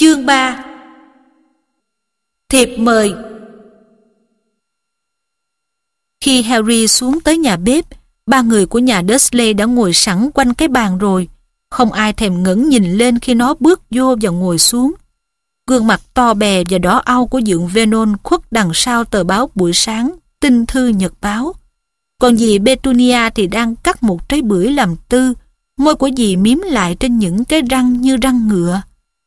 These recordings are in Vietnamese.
Chương 3. Thiệp mời. Khi Harry xuống tới nhà bếp, ba người của nhà Dursley đã ngồi sẵn quanh cái bàn rồi. Không ai thèm ngẩng nhìn lên khi nó bước vô và ngồi xuống. Gương mặt to bè và đỏ au của dượng Vernon khuất đằng sau tờ báo buổi sáng, Tinh thư nhật báo. Còn dì Petunia thì đang cắt một trái bưởi làm tư, môi của dì mím lại trên những cái răng như răng ngựa.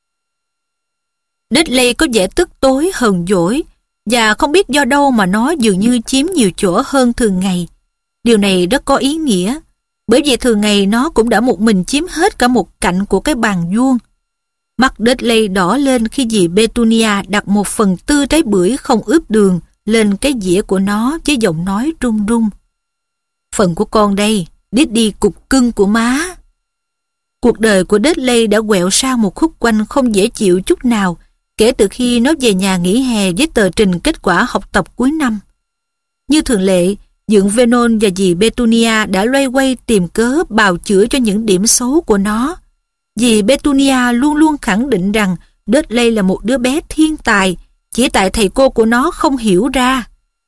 Dudley có vẻ tức tối hờn dỗi, và không biết do đâu mà nó dường như chiếm nhiều chỗ hơn thường ngày. Điều này rất có ý nghĩa, bởi vì thường ngày nó cũng đã một mình chiếm hết cả một cạnh của cái bàn vuông. Mắt Dudley đỏ lên khi dì Petunia đặt 1/4 trái bưởi không ướp đường lên cái dĩa của nó với giọng nói run run. Phần của con đây, Diddy cục cưng của má. Cuộc đời của Dudley đã quẹo sang một khúc quanh không dễ chịu chút nào kể từ khi nó về nhà nghỉ hè với tờ trình kết quả học tập cuối năm. Như thường lệ, dượng Vernon và dì Petunia đã loay hoay tìm cớ bào chữa cho những điểm xấu của nó. Dì Petunia luôn luôn khẳng định rằng Dudley là một đứa bé thiên tài, chỉ tại thầy cô của nó không hiểu ra.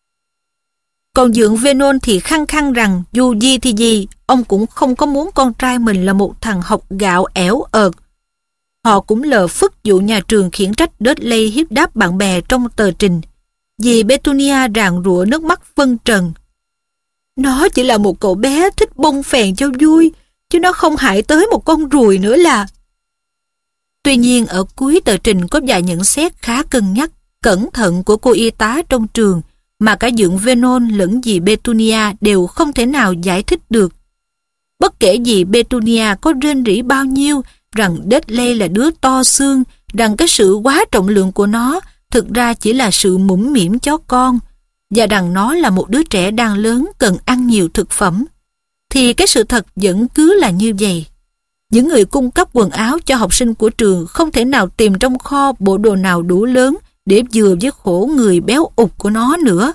Còn dượng Vernon thì khăng khăng rằng dù gì thì gì, ông cũng không có muốn con trai mình là một thằng học gạo ẻo ợt. Họ cũng lờ phức vụ nhà trường khiển trách Dudley hiếp đáp bạn bè trong tờ trình. Dì Petunia rạng rụa nước mắt vân trần. Nó chỉ là một cậu bé thích bông phèn cho vui, chứ nó không hại tới một con ruồi nữa là. Tuy nhiên ở cuối tờ trình có vài nhận xét khá cân nhắc, cẩn thận của cô y tá trong trường mà cả dượng Vernon lẫn dì Petunia đều không thể nào giải thích được. Bất kể dì Petunia có rên rỉ bao nhiêu rằng Dudley là đứa to xương, rằng cái sự quá trọng lượng của nó thực ra chỉ là sự mũm mĩm chó con, và rằng nó là một đứa trẻ đang lớn cần ăn nhiều thực phẩm, thì cái sự thật vẫn cứ là như vậy. Những người cung cấp quần áo cho học sinh của trường không thể nào tìm trong kho bộ đồ nào đủ lớn để vừa với khổ người béo ụt của nó nữa.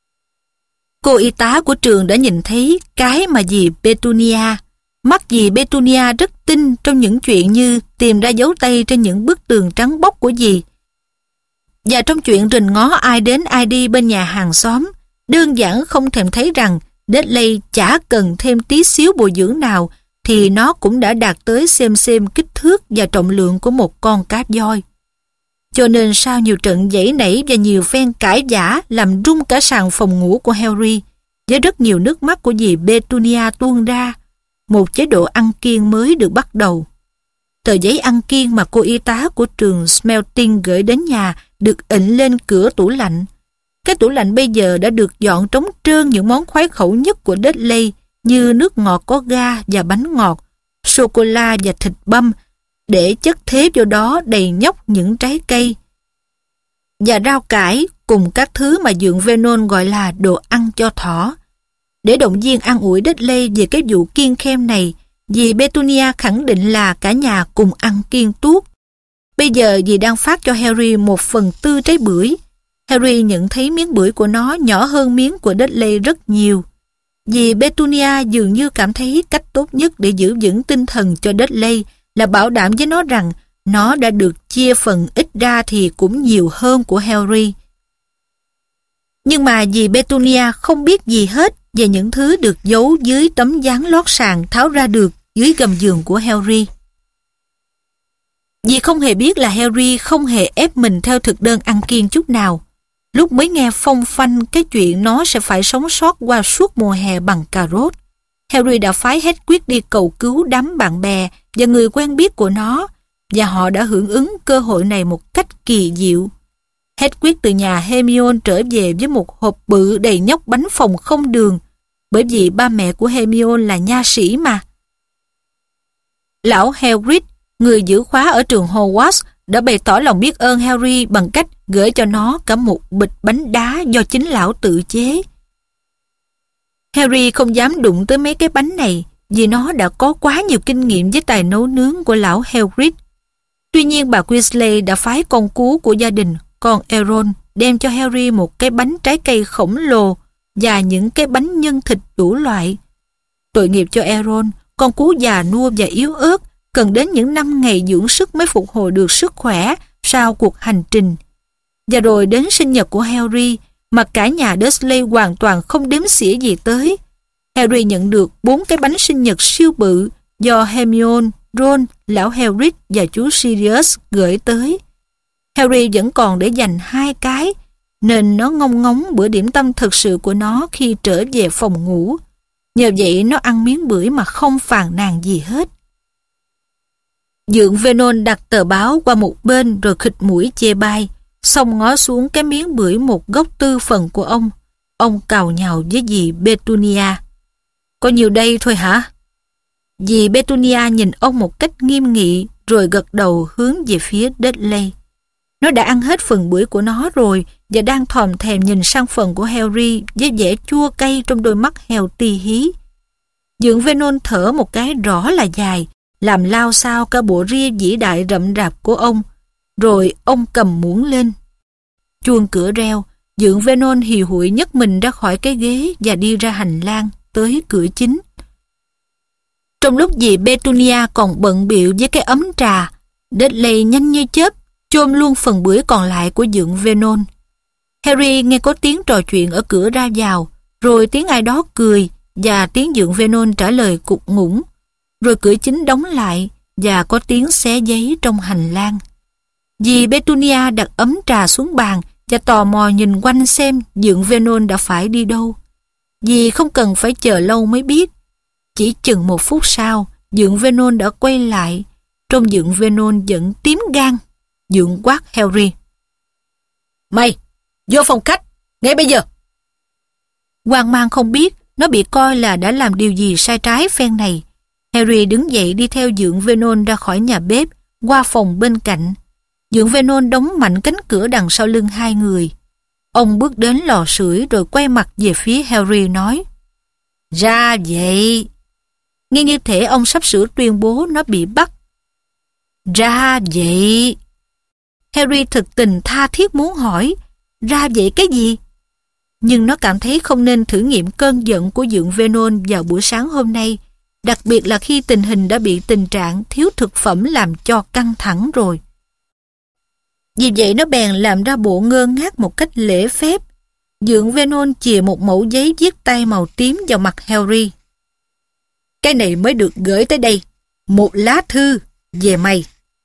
Cô y tá của trường đã nhìn thấy cái mà dì Petunia. Mắt dì Petunia rất tinh trong những chuyện như tìm ra dấu tay trên những bức tường trắng bóc của dì. Và trong chuyện rình ngó ai đến ai đi bên nhà hàng xóm, đơn giản không thèm thấy rằng Dudley chả cần thêm tí xíu bồi dưỡng nào thì nó cũng đã đạt tới xem kích thước và trọng lượng của một con cá voi. Cho nên sau nhiều trận giãy nảy và nhiều phen cãi vã làm rung cả sàn phòng ngủ của Harry, với rất nhiều nước mắt của dì Petunia tuôn ra, một chế độ ăn kiêng mới được bắt đầu. Tờ giấy ăn kiêng mà cô y tá của trường Smelting gửi đến nhà được ịnh lên cửa tủ lạnh. Cái tủ lạnh bây giờ đã được dọn trống trơn những món khoái khẩu nhất của Dudley như nước ngọt có ga và bánh ngọt, sô-cô-la và thịt băm, để chất thế vô đó đầy nhóc những trái cây và rau cải cùng các thứ mà dượng Vernon gọi là đồ ăn cho thỏ. Để động viên an ủi Dudley về cái vụ kiêng khem này, dì Petunia khẳng định là cả nhà cùng ăn kiêng tuốt. Bây giờ dì đang phát cho Harry 1/4 trái bưởi. Harry nhận thấy miếng bưởi của nó nhỏ hơn miếng của Dudley rất nhiều. Dì Petunia dường như cảm thấy cách tốt nhất để giữ vững tinh thần cho Dudley là bảo đảm với nó rằng nó đã được chia phần ít ra thì cũng nhiều hơn của Harry. Nhưng mà dì Petunia không biết gì hết về những thứ được giấu dưới tấm dán lót sàn tháo ra được dưới gầm giường của Harry. Dì không hề biết là Harry không hề ép mình theo thực đơn ăn kiêng chút nào. Lúc mới nghe phong phanh cái chuyện nó sẽ phải sống sót qua suốt mùa hè bằng cà rốt, Harry đã phái Hedwig đi cầu cứu đám bạn bè và người quen biết của nó, và họ đã hưởng ứng cơ hội này một cách kỳ diệu. Hedwig từ nhà Hermione trở về với một hộp bự đầy nhóc bánh phồng không đường, bởi vì ba mẹ của Hermione là nha sĩ mà. Lão Hagrid, người giữ khóa ở trường Hogwarts, đã bày tỏ lòng biết ơn Harry bằng cách gửi cho nó cả một bịch bánh đá do chính lão tự chế. Harry không dám đụng tới mấy cái bánh này vì nó đã có quá nhiều kinh nghiệm với tài nấu nướng của lão Hagrid. Tuy nhiên bà Weasley đã phái con cú của gia đình, con Aaron, đem cho Harry một cái bánh trái cây khổng lồ và những cái bánh nhân thịt đủ loại. Tội nghiệp cho Aaron, con cú già nua và yếu ớt, cần đến những 5 ngày dưỡng sức mới phục hồi được sức khỏe sau cuộc hành trình. Và rồi đến sinh nhật của Harry mà cả nhà Dursley hoàn toàn không đếm xỉa gì tới. Harry nhận được 4 cái bánh sinh nhật siêu bự do Hermione, Ron, lão Hagrid và chú Sirius gửi tới. Harry vẫn còn để dành 2 cái, nên nó ngông ngóng bữa điểm tâm thực sự của nó khi trở về phòng ngủ. Nhờ vậy nó ăn miếng bưởi mà không phàn nàn gì hết. Dượng Vernon đặt tờ báo qua một bên rồi khịt mũi chê bai, xong ngó xuống cái miếng bưởi một góc tư phần của ông. Ông càu nhàu với dì Petunia. Có nhiều đây thôi hả? Dì Petunia nhìn ông một cách nghiêm nghị rồi gật đầu hướng về phía Dudley. Nó đã ăn hết phần bưởi của nó rồi và đang thòm thèm nhìn sang phần của Harry với vẻ chua cay trong đôi mắt heo tí hí. Dượng Vernon thở một cái rõ là dài, làm lao xao cả bộ ria vĩ đại rậm rạp của ông. Rồi ông cầm muỗng lên. Chuông cửa reo, dượng Vernon hì hụi nhấc mình ra khỏi cái ghế và đi ra hành lang tới cửa chính. Trong lúc dì Petunia còn bận bịu với cái ấm trà, Dudley nhanh như chớp chôm luôn phần bưởi còn lại của dượng Vernon. Harry nghe có tiếng trò chuyện ở cửa ra vào, rồi tiếng ai đó cười và tiếng dượng Vernon trả lời cục ngủng. Rồi cửa chính đóng lại và có tiếng xé giấy trong hành lang. Dì Petunia đặt ấm trà xuống bàn và tò mò nhìn quanh xem dượng Vernon đã phải đi đâu. Dì không cần phải chờ lâu mới biết. Chỉ chừng 1 phút sau, dượng Vernon đã quay lại. Trông dượng Vernon vẫn tím gan. Dượng quát Harry. Mày, vô phòng khách, ngay bây giờ. Hoang mang không biết nó bị coi là đã làm điều gì sai trái phen này. Harry đứng dậy đi theo dượng Vernon ra khỏi nhà bếp, qua phòng bên cạnh. Dượng Vernon đóng mạnh cánh cửa đằng sau lưng hai người. Ông bước đến lò sưởi rồi quay mặt về phía Harry nói: Ra vậy. Nghe như thể ông sắp sửa tuyên bố nó bị bắt. Ra vậy. Harry thực tình tha thiết muốn hỏi: Ra vậy cái gì? Nhưng nó cảm thấy không nên thử nghiệm cơn giận của dượng Vernon vào buổi sáng hôm nay, đặc biệt là khi tình hình đã bị tình trạng thiếu thực phẩm làm cho căng thẳng rồi. Vì vậy nó bèn làm ra bộ ngơ ngác một cách lễ phép. Dượng Vernon chìa một mẩu giấy viết tay màu tím vào mặt Harry. Cái này mới được gửi tới đây. Một lá thư về mày.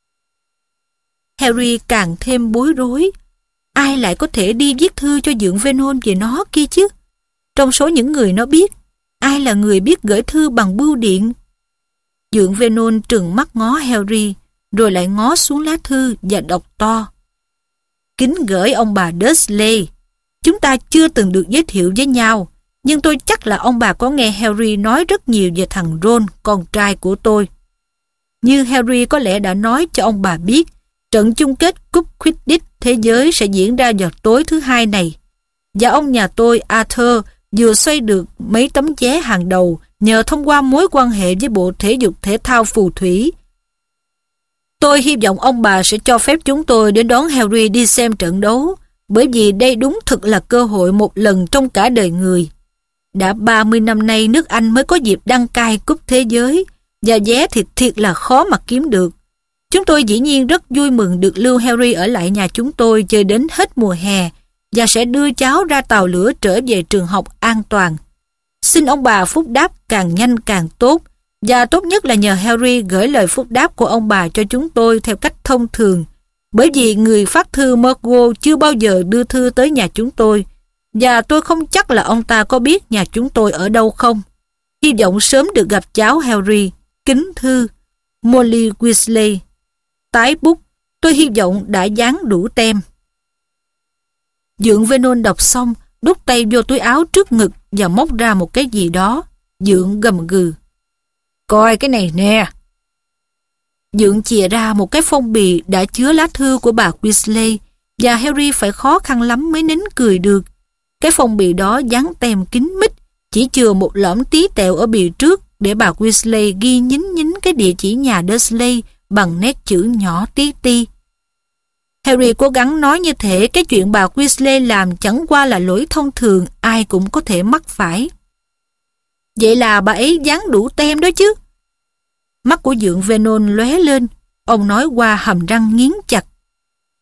Harry càng thêm bối rối. Ai lại có thể đi viết thư cho dượng Vernon về nó kia chứ? Trong số những người nó biết, ai là người biết gửi thư bằng bưu điện? Dượng Vernon trừng mắt ngó Harry, rồi lại ngó xuống lá thư và đọc to: Kính gửi ông bà Dursley. Chúng ta chưa từng được giới thiệu với nhau, nhưng tôi chắc là ông bà có nghe Harry nói rất nhiều về thằng Ron, con trai của tôi. Như Harry có lẽ đã nói cho ông bà biết, trận chung kết cúp Quidditch thế giới sẽ diễn ra vào tối thứ Hai này. Và ông nhà tôi, Arthur, vừa xoay được mấy tấm vé hàng đầu nhờ thông qua mối quan hệ với Bộ Thể dục Thể thao Phù thủy. Tôi hy vọng ông bà sẽ cho phép chúng tôi đến đón Harry đi xem trận đấu, bởi vì đây đúng thực là cơ hội một lần trong cả đời người. Đã 30 năm nay nước Anh mới có dịp đăng cai cúp thế giới, và vé thì thiệt là khó mà kiếm được. Chúng tôi dĩ nhiên rất vui mừng được lưu Harry ở lại nhà chúng tôi chơi đến hết mùa hè, và sẽ đưa cháu ra tàu lửa trở về trường học an toàn. Xin ông bà phúc đáp càng nhanh càng tốt, và tốt nhất là nhờ Harry gửi lời phúc đáp của ông bà cho chúng tôi theo cách thông thường, bởi vì người phát thư Muggle chưa bao giờ đưa thư tới nhà chúng tôi, và tôi không chắc là ông ta có biết nhà chúng tôi ở đâu không. Hy vọng sớm được gặp cháu Harry. Kính thư, Molly Weasley. Tái bút, tôi hy vọng đã dán đủ tem. Dượng Vernon đọc xong, đút tay vô túi áo trước ngực và móc ra một cái gì đó. Dượng gầm gừ: Coi cái này nè. Dượng chìa ra một cái phong bì đã chứa lá thư của bà Weasley, và Harry phải khó khăn lắm mới nín cười được. Cái phong bì đó dán tem kín mít, chỉ chừa một lõm tí tẹo ở bìa trước để bà Weasley ghi nhín nhín cái địa chỉ nhà Dursley bằng nét chữ nhỏ tí ti. Harry cố gắng nói như thể cái chuyện bà Weasley làm chẳng qua là lỗi thông thường ai cũng có thể mắc phải. Vậy là bà ấy dán đủ tem đó chứ? Mắt của dượng Vernon lóe lên, ông nói qua hàm răng nghiến chặt: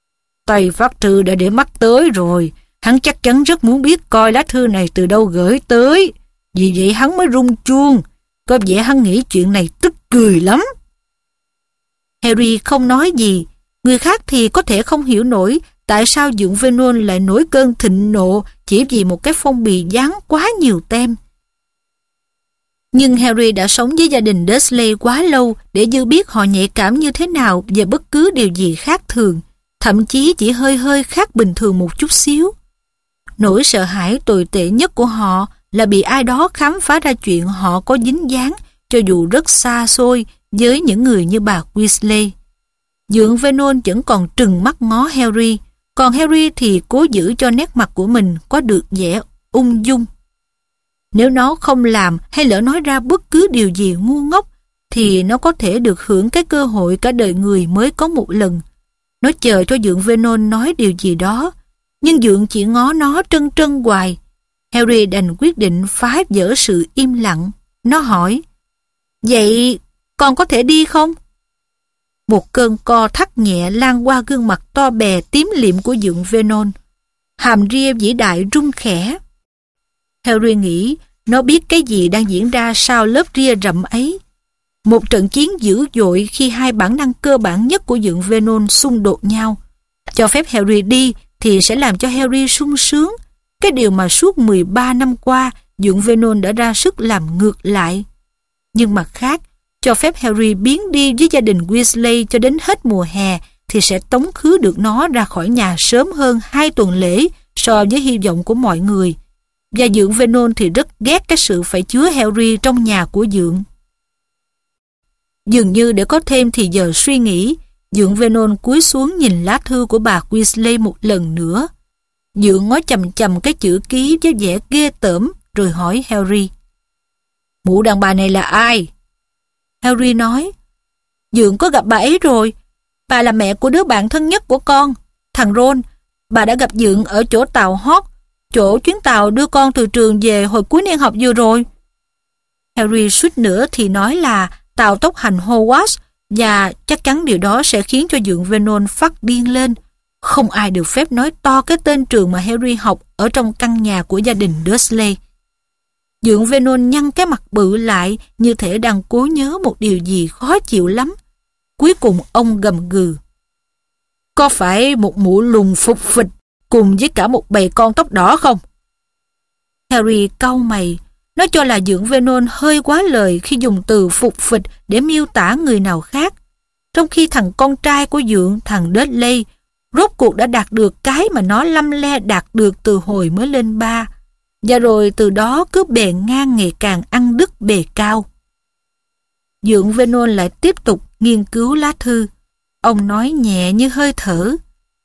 Tay pháp sư đã để mắt tới rồi. Hắn chắc chắn rất muốn biết coi lá thư này từ đâu gửi tới. Vì vậy hắn mới rung chuông. Có vẻ hắn nghĩ chuyện này tức cười lắm. Harry không nói gì. Người khác thì có thể không hiểu nổi tại sao dượng Vernon lại nổi cơn thịnh nộ chỉ vì một cái phong bì dán quá nhiều tem. Nhưng Harry đã sống với gia đình Dursley quá lâu để dư biết họ nhạy cảm như thế nào về bất cứ điều gì khác thường, thậm chí chỉ hơi hơi khác bình thường một chút xíu. Nỗi sợ hãi tồi tệ nhất của họ là bị ai đó khám phá ra chuyện họ có dính dáng, cho dù rất xa xôi, với những người như bà Weasley. Dượng Vernon vẫn còn trừng mắt ngó Harry, còn Harry thì cố giữ cho nét mặt của mình có được vẻ ung dung. Nếu nó không làm hay lỡ nói ra bất cứ điều gì ngu ngốc, thì nó có thể được hưởng cái cơ hội cả đời người mới có một lần. Nó chờ cho dượng Vernon nói điều gì đó, nhưng dượng chỉ ngó nó trân trân hoài. Harry đành quyết định phá vỡ sự im lặng. Nó hỏi, vậy con có thể đi không? Một cơn co thắt nhẹ lan qua gương mặt to bè tím liệm của dượng Vernon. Hàm ria vĩ đại rung khẽ. Harry nghĩ nó biết cái gì đang diễn ra sau lớp ria rậm ấy. Một trận chiến dữ dội khi hai bản năng cơ bản nhất của dượng Vernon xung đột nhau. Cho phép Harry đi thì sẽ làm cho Harry sung sướng, cái điều mà suốt 13 năm qua dượng Vernon đã ra sức làm ngược lại. Nhưng mặt khác, cho phép Harry biến đi với gia đình Weasley cho đến hết mùa hè thì sẽ tống khứ được nó ra khỏi nhà sớm hơn 2 tuần lễ so với hy vọng của mọi người. Và dượng Vernon thì rất ghét cái sự phải chứa Harry trong nhà của dượng. Dường như để có thêm thì giờ suy nghĩ, dượng Vernon cúi xuống nhìn lá thư của bà Weasley một lần nữa. Dượng ngó chằm chằm cái chữ ký với vẻ ghê tởm rồi hỏi Harry, mụ đàn bà này là ai? Harry nói, dượng có gặp bà ấy rồi. Bà là mẹ của đứa bạn thân nhất của con, thằng Ron. Bà đã gặp dượng ở chỗ tàu Hog, chỗ chuyến tàu đưa con từ trường về hồi cuối niên học vừa rồi. Harry suýt nữa thì nói là tàu tốc hành Hogwarts, và chắc chắn điều đó sẽ khiến cho dượng Vernon phát điên lên. Không ai được phép nói to cái tên trường mà Harry học ở trong căn nhà của gia đình Dursley. Dượng Vernon nhăn cái mặt bự lại như thể đang cố nhớ một điều gì khó chịu lắm. Cuối cùng ông gầm gừ, có phải một mụ lùn phục phịch cùng với cả một bầy con tóc đỏ không? Harry cau mày. Nó cho là dượng Vernon hơi quá lời khi dùng từ phục phịch để miêu tả người nào khác, trong khi thằng con trai của dượng, thằng Dudley, rốt cuộc đã đạt được cái mà nó lăm le đạt được từ hồi mới lên 3, và rồi từ đó cứ bề ngang ngày càng ăn đứt bề cao. Dượng Vernon lại tiếp tục nghiên cứu lá thư. Ông nói nhẹ như hơi thở,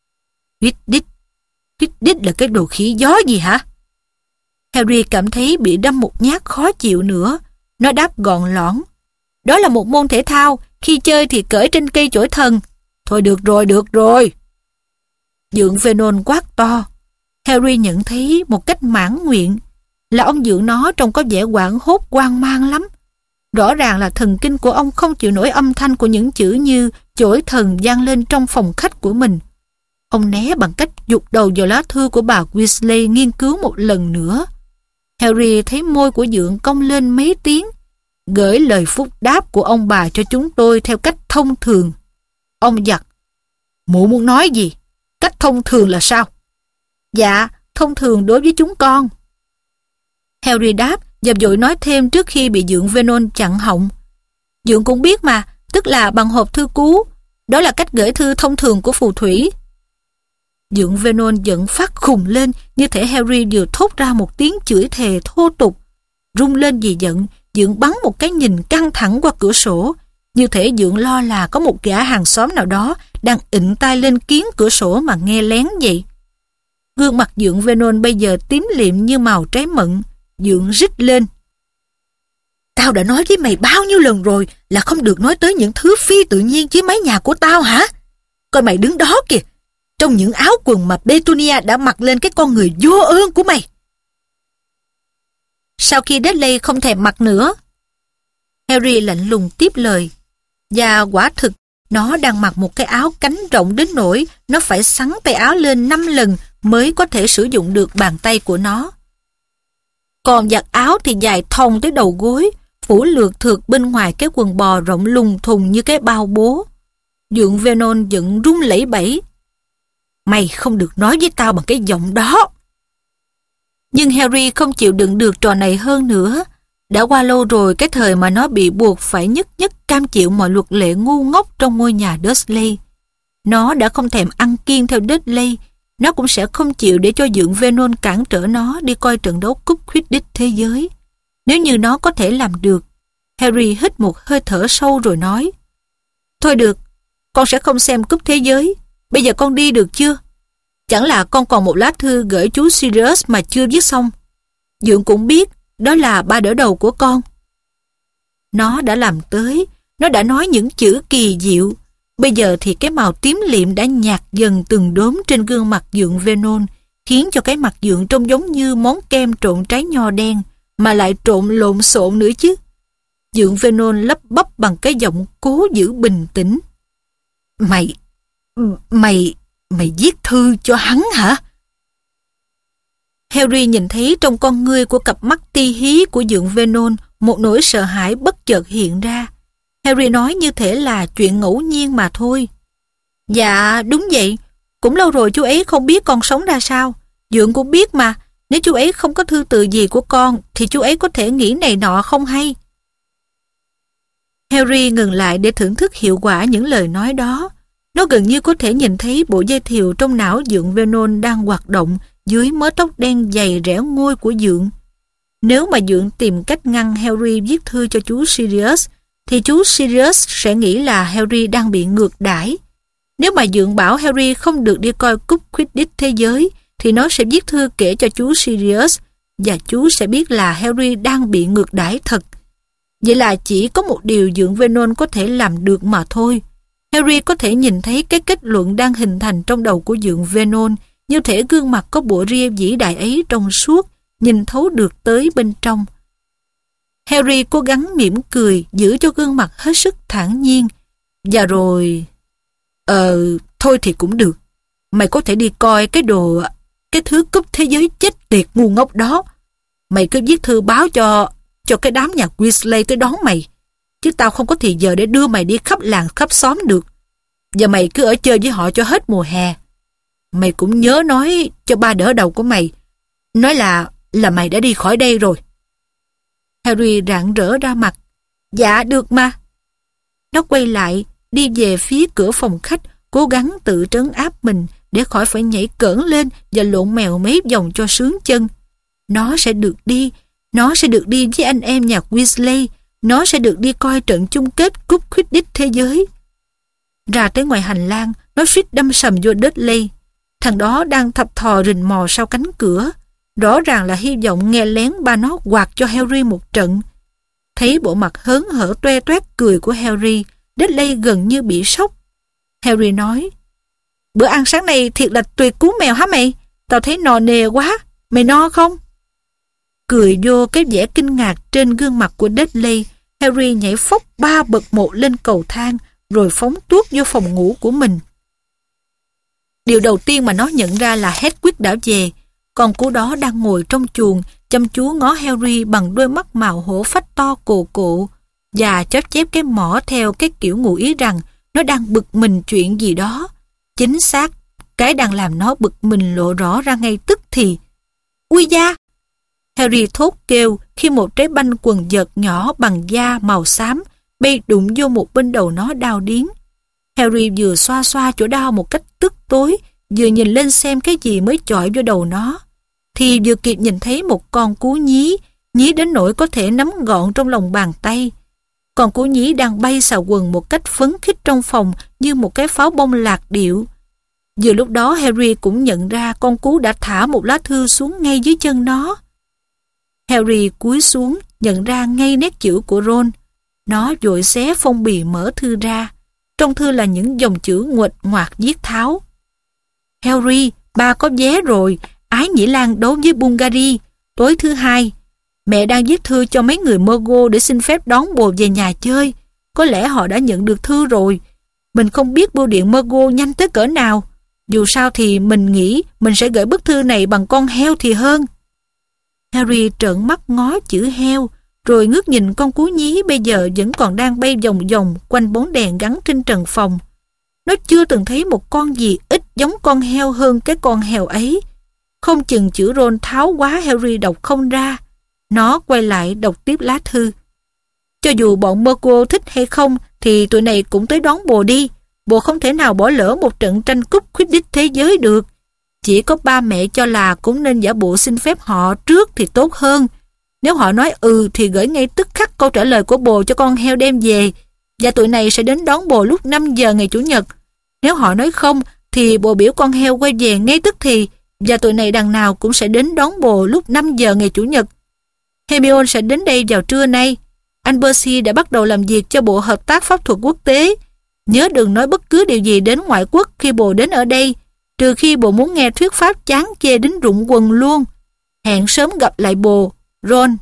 Quidditch là cái đồ khí gió gì hả? Harry cảm thấy bị đâm một nhát khó chịu nữa. Nó đáp gọn lõn, đó là một môn thể thao, khi chơi thì cởi trên cây chổi thần. Thôi được rồi. Dượng Vernon quát to. Harry nhận thấy một cách mãn nguyện là ông dượng nó trông có vẻ hoảng hốt hoang mang lắm. Rõ ràng là thần kinh của ông không chịu nổi âm thanh của những chữ như chổi thần vang lên trong phòng khách của mình. Ông né bằng cách giục đầu vào lá thư của bà Weasley nghiên cứu một lần nữa. Harry thấy môi của dượng cong lên mấy tiếng, gửi lời phúc đáp của ông bà cho chúng tôi theo cách thông thường. Ông giặt, mụ muốn nói gì? Cách thông thường là sao? Dạ, thông thường đối với chúng con. Harry đáp và vội nói thêm trước khi bị dượng Vernon chặn họng. Dượng cũng biết mà, tức là bằng hộp thư cú. Đó là cách gửi thư thông thường của phù thủy. Dượng Vernon giận phát khùng lên, như thể Harry vừa thốt ra một tiếng chửi thề thô tục. Rung lên vì giận, dượng bắn một cái nhìn căng thẳng qua cửa sổ, như thể dượng lo là có một gã hàng xóm nào đó đang ịnh tai lên kiếng cửa sổ mà nghe lén vậy. Gương mặt dượng Vernon bây giờ tím liệm như màu trái mận. Dượng rít lên, tao đã nói với mày bao nhiêu lần rồi là không được nói tới những thứ phi tự nhiên với mái nhà của tao hả? Coi mày đứng đó kìa, trong những áo quần mà Petunia đã mặc lên cái con người vô ơn của mày. Sau khi Dudley không thèm mặc nữa, Harry lạnh lùng tiếp lời, và quả thực Nó đang mặc một cái áo cánh rộng đến nỗi nó phải xắn tay áo lên 5 lần mới có thể sử dụng được bàn tay của nó. Còn vạt áo thì dài thòng tới đầu gối, phủ lượt thượt bên ngoài cái quần bò rộng lùng thùng như cái bao bố. Dượng Vernon giận run lẩy bẩy. Mày không được nói với tao bằng cái giọng đó. Nhưng Harry không chịu đựng được trò này hơn nữa. Đã qua lâu rồi cái thời mà nó bị buộc phải nhất nhất cam chịu mọi luật lệ ngu ngốc trong ngôi nhà Dursley. Nó đã không thèm ăn kiêng theo Dudley. Nó cũng sẽ không chịu để cho dượng Vernon cản trở nó đi coi trận đấu cúp Quidditch thế giới. Nếu như nó có thể làm được. Harry hít một hơi thở sâu rồi nói: Thôi được, con sẽ không xem cúp thế giới. Bây giờ con đi được chưa? Chẳng là con còn một lá thư gửi chú Sirius mà chưa viết xong. Dượng cũng biết đó là ba đỡ đầu của con. Nó đã làm tới. Nó đã nói những chữ kỳ diệu. Bây giờ thì cái màu tím liệm đã nhạt dần từng đốm trên gương mặt dượng Vernon, khiến cho cái mặt dượng trông giống như món kem trộn trái nho đen, mà lại trộn lộn xộn nữa chứ. Dượng Vernon lắp bắp bằng cái giọng cố giữ bình tĩnh. Mày viết thư cho hắn hả? Harry nhìn thấy trong con ngươi của cặp mắt ti hí của dượng Vernon một nỗi sợ hãi bất chợt hiện ra. Harry nói như thể là chuyện ngẫu nhiên mà thôi. Dạ, đúng vậy. Cũng lâu rồi chú ấy không biết con sống ra sao. Dượng cũng biết mà, nếu chú ấy không có thư từ gì của con thì chú ấy có thể nghĩ này nọ không hay. Harry ngừng lại để thưởng thức hiệu quả những lời nói đó. Nó gần như có thể nhìn thấy bộ dây thìu trong não dượng Vernon đang hoạt động dưới mớ tóc đen dày rẽ ngôi của dượng. Nếu mà dượng tìm cách ngăn Harry viết thư cho chú Sirius, thì chú Sirius sẽ nghĩ là Harry đang bị ngược đãi. Nếu mà dượng bảo Harry không được đi coi cúp Quidditch thế giới, thì nó sẽ viết thư kể cho chú Sirius, và chú sẽ biết là Harry đang bị ngược đãi thật. Vậy là chỉ có một điều dượng Vernon có thể làm được mà thôi. Harry có thể nhìn thấy cái kết luận đang hình thành trong đầu của dượng Vernon, như thể gương mặt có bộ ria vĩ đại ấy trong suốt, nhìn thấu được tới bên trong. Harry cố gắng mỉm cười, giữ cho gương mặt hết sức thản nhiên. Và rồi... thôi thì cũng được. Mày có thể đi coi cái thứ cúp thế giới chết tiệt ngu ngốc đó. Mày cứ viết thư báo cho cái đám nhà Weasley tới đón mày. Chứ tao không có thì giờ để đưa mày đi khắp làng khắp xóm được. Và mày cứ ở chơi với họ cho hết mùa hè. Mày cũng nhớ nói cho ba đỡ đầu của mày. Nói là mày đã đi khỏi đây rồi. Harry rạng rỡ ra mặt. Dạ được mà. Nó quay lại, đi về phía cửa phòng khách, cố gắng tự trấn áp mình để khỏi phải nhảy cỡn lên và lộn mèo mấy vòng cho sướng chân. Nó sẽ được đi với anh em nhà Weasley. Nó sẽ được đi coi trận chung kết cúp Quidditch thế giới. Ra tới ngoài hành lang, nó suýt đâm sầm vô Dudley. Thằng đó đang thập thò rình mò sau cánh cửa. Rõ ràng là hy vọng nghe lén ba nó quạt cho Harry một trận. Thấy bộ mặt hớn hở toe toét cười của Harry, Dudley gần như bị sốc. Harry nói: Bữa ăn sáng nay thiệt là tuyệt cú mèo hả mày? Tao thấy no nề quá. Mày no không? Cười vô cái vẻ kinh ngạc trên gương mặt của Dudley, Harry nhảy phóc 3 bậc một lên cầu thang rồi phóng tuốt vô phòng ngủ của mình. Điều đầu tiên mà nó nhận ra là Hedwig đã về. Con cú đó đang ngồi trong chuồng chăm chú ngó Harry bằng đôi mắt màu hổ phách to cồ cộ và chóp chép cái mỏ theo cái kiểu ngụ ý rằng nó đang bực mình chuyện gì đó. Chính xác, cái đang làm nó bực mình lộ rõ ra ngay tức thì. Ui da! Harry thốt kêu khi một trái banh quần vợt nhỏ bằng da màu xám bay đụng vô một bên đầu nó đau điếng. Harry vừa xoa xoa chỗ đau một cách tức tối, vừa nhìn lên xem cái gì mới chọi vô đầu nó, thì vừa kịp nhìn thấy một con cú nhí đến nỗi có thể nắm gọn trong lòng bàn tay. Con cú nhí đang bay xà quần một cách phấn khích trong phòng như một cái pháo bông lạc điệu. Vừa lúc đó Harry cũng nhận ra con cú đã thả một lá thư xuống ngay dưới chân nó. Harry cúi xuống, nhận ra ngay nét chữ của Ron. Nó vội xé phong bì mở thư ra. Trong thư là những dòng chữ nguệch ngoạc viết tháo. Harry, ba có vé rồi. Ái Nhĩ Lan đấu với Bulgari tối thứ Hai. Mẹ đang viết thư cho mấy người Muggle để xin phép đón bồ về nhà chơi. Có lẽ họ đã nhận được thư rồi. Mình không biết bưu điện Murgo nhanh tới cỡ nào. Dù sao thì mình nghĩ mình sẽ gửi bức thư này bằng con heo thì hơn. Harry trợn mắt ngó chữ heo, rồi ngước nhìn con cú nhí bây giờ vẫn còn đang bay vòng vòng quanh bóng đèn gắn trên trần phòng. Nó chưa từng thấy một con gì ít giống con heo hơn cái con heo ấy. Không chừng chữ Ron tháo quá Harry đọc không ra. Nó quay lại đọc tiếp lá thư. Cho dù bọn Murgo thích hay không thì tụi này cũng tới đón bồ đi. Bồ không thể nào bỏ lỡ một trận tranh cúp Quidditch thế giới được. Chỉ có ba mẹ cho là cũng nên giả bộ xin phép họ trước thì tốt hơn. Nếu họ nói thì gửi ngay tức khắc câu trả lời của bồ cho con heo đem về, và tụi này sẽ đến đón bồ lúc 5 giờ ngày Chủ nhật. Nếu họ nói không thì bồ biểu con heo quay về ngay tức thì, và tụi này đằng nào cũng sẽ đến đón bồ lúc 5 giờ ngày Chủ nhật. Hermione sẽ đến đây vào trưa nay. Anh Percy đã bắt đầu làm việc cho Bộ Hợp tác Pháp thuật Quốc tế. Nhớ đừng nói bất cứ điều gì đến ngoại quốc khi bồ đến ở đây, trừ khi bồ muốn nghe thuyết pháp chán chê đến rụng quần luôn. Hẹn sớm gặp lại bồ, Ron.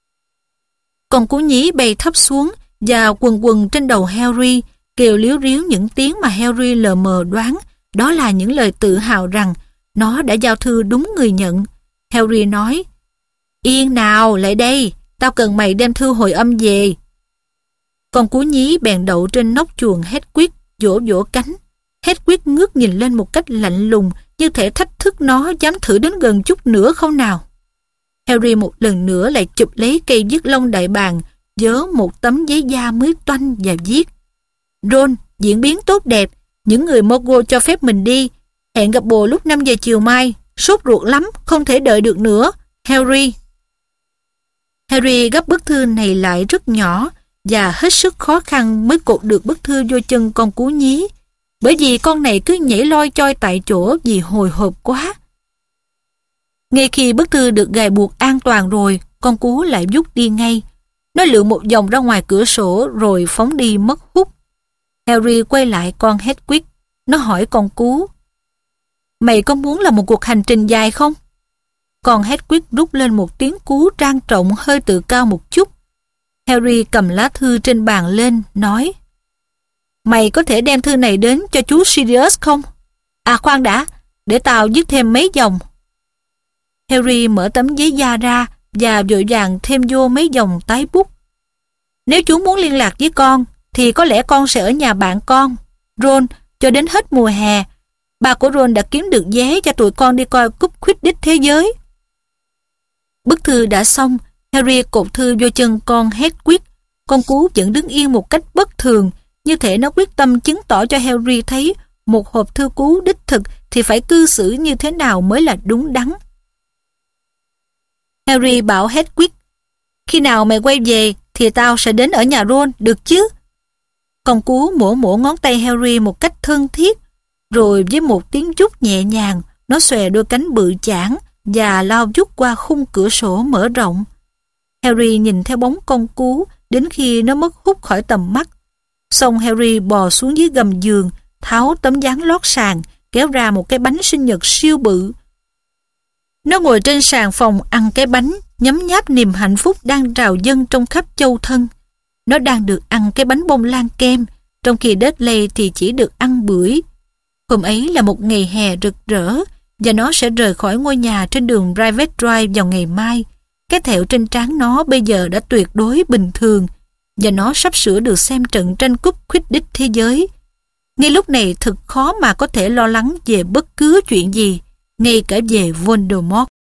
Con cú nhí bay thấp xuống và quần quần trên đầu Harry, kêu líu ríu những tiếng mà Harry lờ mờ đoán đó là những lời tự hào rằng nó đã giao thư đúng người nhận. Harry nói, yên nào, lại đây, tao cần mày đem thư hồi âm về. Con cú nhí bèn đậu trên nóc chuồng Hedwig, vỗ vỗ cánh. Hedwig ngước nhìn lên một cách lạnh lùng, như thể thách thức nó dám thử đến gần chút nữa không nào. Harry một lần nữa lại chụp lấy cây viết lông đại bàng, vớ một tấm giấy da mới toanh và viết: Ron, diễn biến tốt đẹp, những người Murgo cho phép mình đi. Hẹn gặp bồ lúc 5 giờ chiều mai, sốt ruột lắm, không thể đợi được nữa. Harry. Harry gấp bức thư này lại rất nhỏ và hết sức khó khăn mới cột được bức thư vô chân con cú nhí, bởi vì con này cứ nhảy loi choi tại chỗ vì hồi hộp quá. Ngay khi bức thư được gài buộc an toàn rồi, con cú lại vút đi ngay. Nó lượn một vòng ra ngoài cửa sổ rồi phóng đi mất hút. Harry quay lại con Hedwig. Nó hỏi con cú: Mày có muốn là một cuộc hành trình dài không? Con Hedwig rút lên một tiếng cú trang trọng hơi tự cao một chút. Harry cầm lá thư trên bàn lên, nói: Mày có thể đem thư này đến cho chú Sirius không? À khoan đã, để tao viết thêm mấy dòng. Harry mở tấm giấy da ra và vội vàng thêm vô mấy dòng tái bút. Nếu chú muốn liên lạc với con, thì có lẽ con sẽ ở nhà bạn con, Ron, cho đến hết mùa hè. Ba của Ron đã kiếm được vé cho tụi con đi coi cúp Quidditch thế giới. Bức thư đã xong, Harry cột thư vô chân con Hedwig. Con cú vẫn đứng yên một cách bất thường, như thể nó quyết tâm chứng tỏ cho Harry thấy một hộp thư cú đích thực thì phải cư xử như thế nào mới là đúng đắn. Harry bảo Hedwig: Khi nào mày quay về thì tao sẽ đến ở nhà Ron, được chứ? Con cú mổ mổ ngón tay Harry một cách thân thiết, rồi với một tiếng chúc nhẹ nhàng, nó xòe đôi cánh bự chảng và lao vút qua khung cửa sổ mở rộng. Harry nhìn theo bóng con cú đến khi nó mất hút khỏi tầm mắt. Xong Harry bò xuống dưới gầm giường, tháo tấm dáng lót sàn, kéo ra một cái bánh sinh nhật siêu bự. Nó ngồi trên sàn phòng ăn cái bánh, nhấm nháp niềm hạnh phúc đang trào dâng trong khắp châu thân. Nó đang được ăn cái bánh bông lan kem, trong khi Dudley thì chỉ được ăn bưởi. Hôm ấy là một ngày hè rực rỡ, và nó sẽ rời khỏi ngôi nhà trên đường Private Drive vào ngày mai. Cái thẹo trên trán nó bây giờ đã tuyệt đối bình thường, và nó sắp sửa được xem trận tranh cúp Quidditch thế giới. Ngay lúc này thật khó mà có thể lo lắng về bất cứ chuyện gì, ngay cả về Voldemort.